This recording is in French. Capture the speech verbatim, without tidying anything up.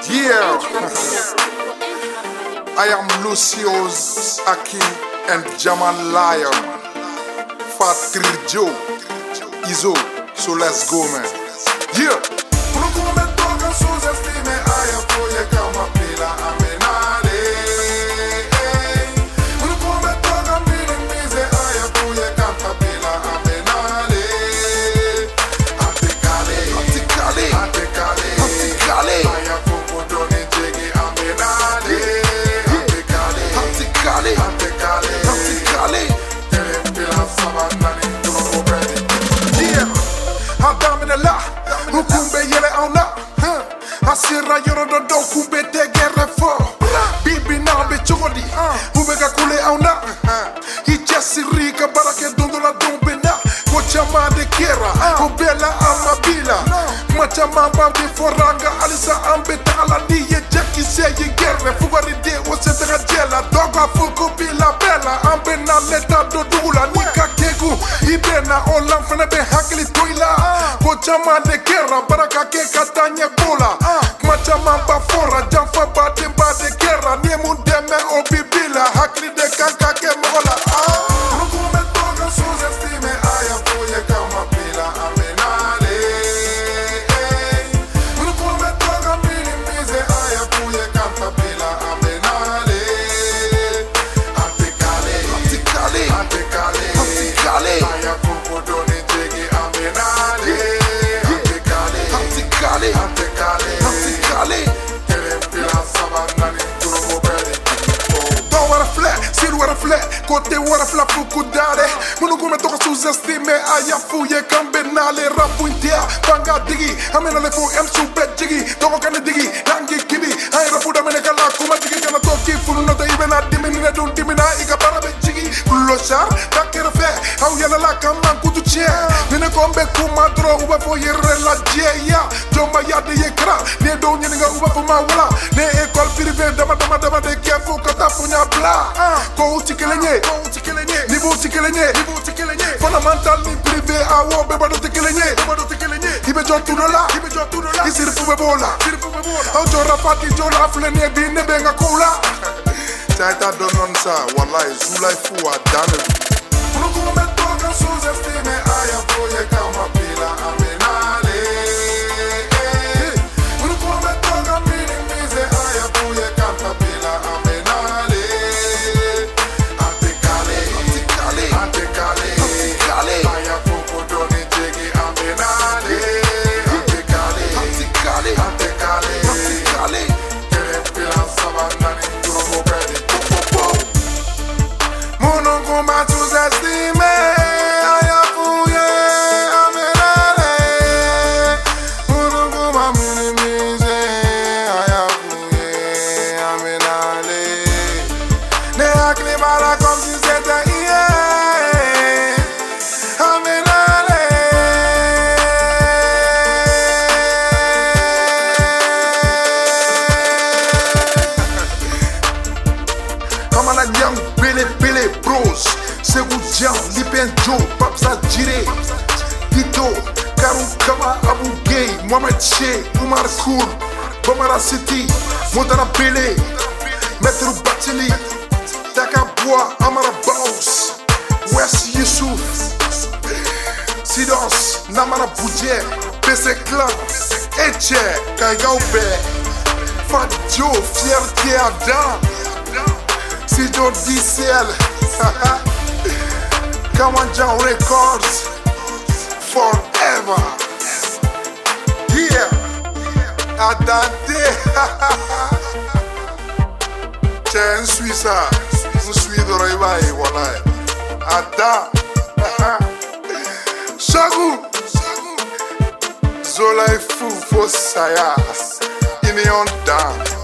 Yeah, I am Lucius Akin and Jaman Lion, Fatri Joe, Izo, so let's go, man. Yeah. Kumbe yele auna Asira yoro do do kumbe tegere fo Bibi na be chogodi Ube ka kule auna Hichasi rika barake dondo la dombe na Kochama de kera Obela amabila Machama bambi foranga Alisa ambeta ala niye Jackie seye gere Fugari de ose tega jela Doga fuku bila bela Ambe na leta do dula Nika kegu Ibena olam fene be hakili toila Kochama de kera Baraka ke katanye bola Machama bafora Jamfa bade bade kera Niemu deme obibila Hakili de kanka ke mola Nukume toga suze stime Aya fuye kama pila amenale Nukume toga minimize Aya fuye kama pila amenale Antikale Antikale Antikale Antikale Aya fuku doni jegi amenale Antikale Antikale Antikale Antikale Terempila sabanani turugo beri Do wara flat, sit wara flat Kote wara flat fuku dare Munukume toka sous-estime Aya fuye kambe nale Rapu intia Banga digi Amena le fu em super jigi Toko kane digi Nangi kibi Ay rapu da mene kala Kuma jigi kana toki Funu nota ibe na dimi Nine dun dimi na Ika para be jigi Kulo shar Takere fe Au yala la kaman kutu che Nine kombe kuma dro Ube fo yere la jeya Jomba yade ye kra Ne do nyini nga ube fo ma wala Ne ekol privé Dama dama dama de kefu Kata punya bla Ko uti kelenye Ko uti kelenye Nibu uti kelenye Nibu uti kelenye Fondamental ni privé Awo beba do te kelenye Beba do te kelenye Ibe jo tudola Ibe jo tudola Isiri fube bola Isiri fube bola Au jo rafati jo la afle ne bi ne benga kola Taita donon sa Wallahi zulai fuwa dane Nukume toga sous-estime Aya fuye kama pila amenale Nukume toga minimize Aya fuye kama pila amenale Antikale Antikale Antikale Antikale Aya fuku doni jegi amenale Antikale Antikale Antikale Antikale Terempila sabanani turugo beri Munukuma sous-estime Aya fuye amenale Munukuma minimize Aya fuye amenale Ne akli bala comme si c'était hier Amenale Comme la young Billy Billy Bros Segou Jam, Lipen Joe, Papsa Jire Tito, Karou Kama, Abu Gay, Mohamed Che, Umar Koul, Bamara City, Montana Bele, Maître Batili, Taka Bois, Amara Baus, West Yusuf, Sidos, Namara Boudje, P C Clan, Eche, Kaigaube, Fat Joe, Fierté Adam, Sido D C L, Kamanjan Records Forever. Yeah. Adante. Tiens, suis ça. Je suis de Réveil, voilà. Ada. Chagou. Zola est fou, faut ça. Il est en dents.